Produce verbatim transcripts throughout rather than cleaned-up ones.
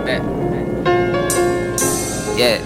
that. Yeah.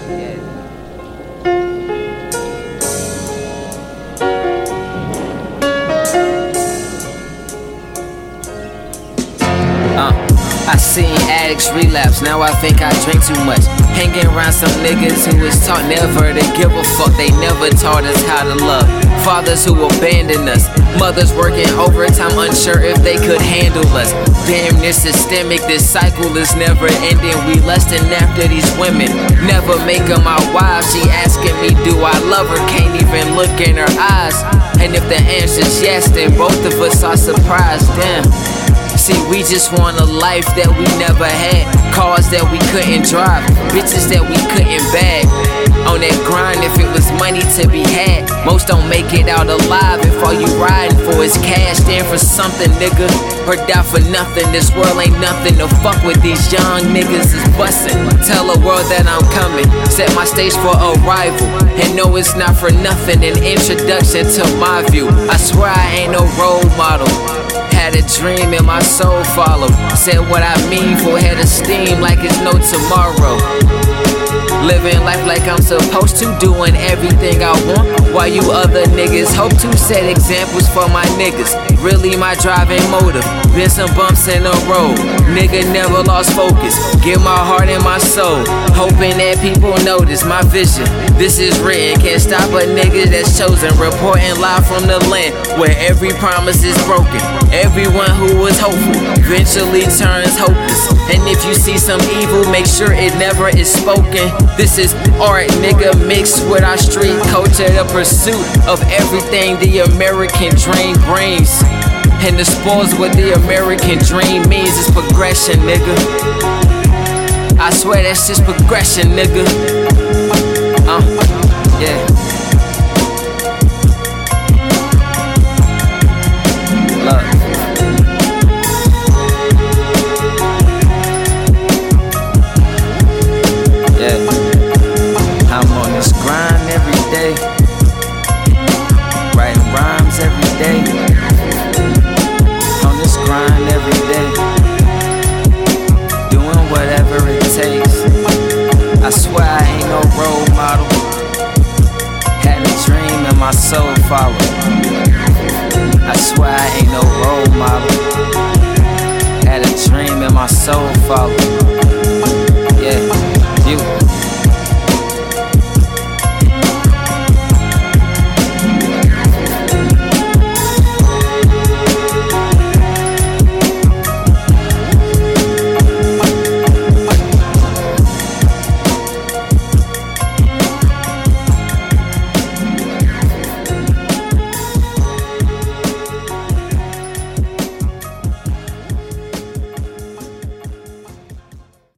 Uh, I seen addicts relapse, now I think I drink too much. Hanging around some niggas who was taught never to give a fuck. They never taught us how to love. Fathers who abandoned us. Mothers working overtime, unsure if they could handle us. Damn, this systemic, this cycle is never ending. We lusting after these women, never make them our wives. She asking me, do I love her? Can't even look in her eyes. And if the answer's yes, then both of us are surprised. Damn. See, we just want a life that we never had. Cars that we couldn't drive, bitches that we couldn't bag. On that grind, if it was money to be had. Most don't make it out alive if all you riding for is cash. Stand for something, nigga, or die for nothing. This world ain't nothing to fuck with. These young niggas is bustin'. Tell the world that I'm coming, set my stage for arrival. And no, it's not for nothing, an introduction to my view. I swear I ain't no role model. Had a dream and my soul followed. Said what I mean for head of steam like it's no tomorrow. Living life like I'm supposed to, doing everything I want, while you other niggas hope to set examples for my niggas. Really my driving motive, been some bumps in the road. Nigga never lost focus, give my heart and my soul, hoping that people notice my vision. This is written, can't stop a nigga that's chosen. Reporting live from the land where every promise is broken. Everyone who was hopeful eventually turns hopeless. And if you see some evil, make sure it never is spoken. This is art, nigga, mixed with our street culture. The pursuit of everything the American dream brings. And the spoils what the American dream means is progression, nigga. I swear that's just progression, nigga. Uh, yeah. Love. I'm on this grind every day, writing rhymes every day. On this grind every day, doing whatever it takes. I swear I ain't no role model. Had a dream and my soul followed. I swear I ain't no role model. Had a dream and my soul followed.